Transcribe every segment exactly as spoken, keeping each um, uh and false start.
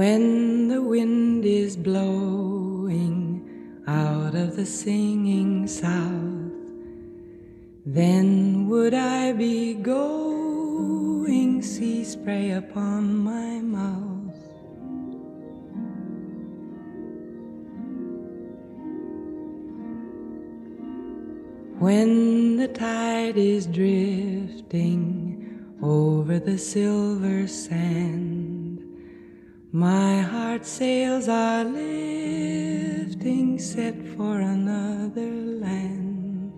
When the wind is blowing out of the singing south, then would I be going sea spray upon my mouth. When the tide is drifting over the silver sand, my heart sails are lifting, set for another land.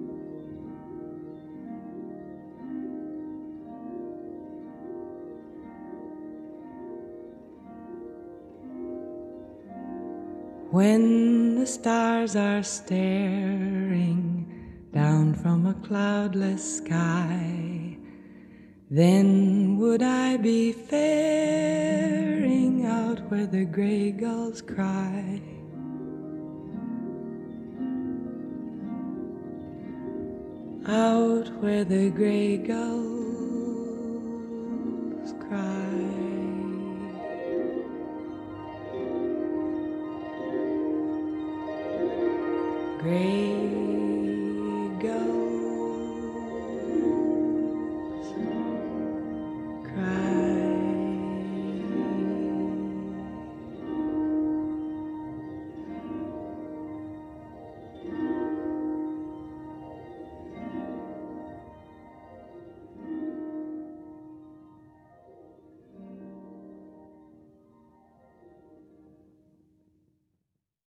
When the stars are staring down from a cloudless sky, then would I be faring out where the gray gulls cry. Out where the gray gulls cry. Gray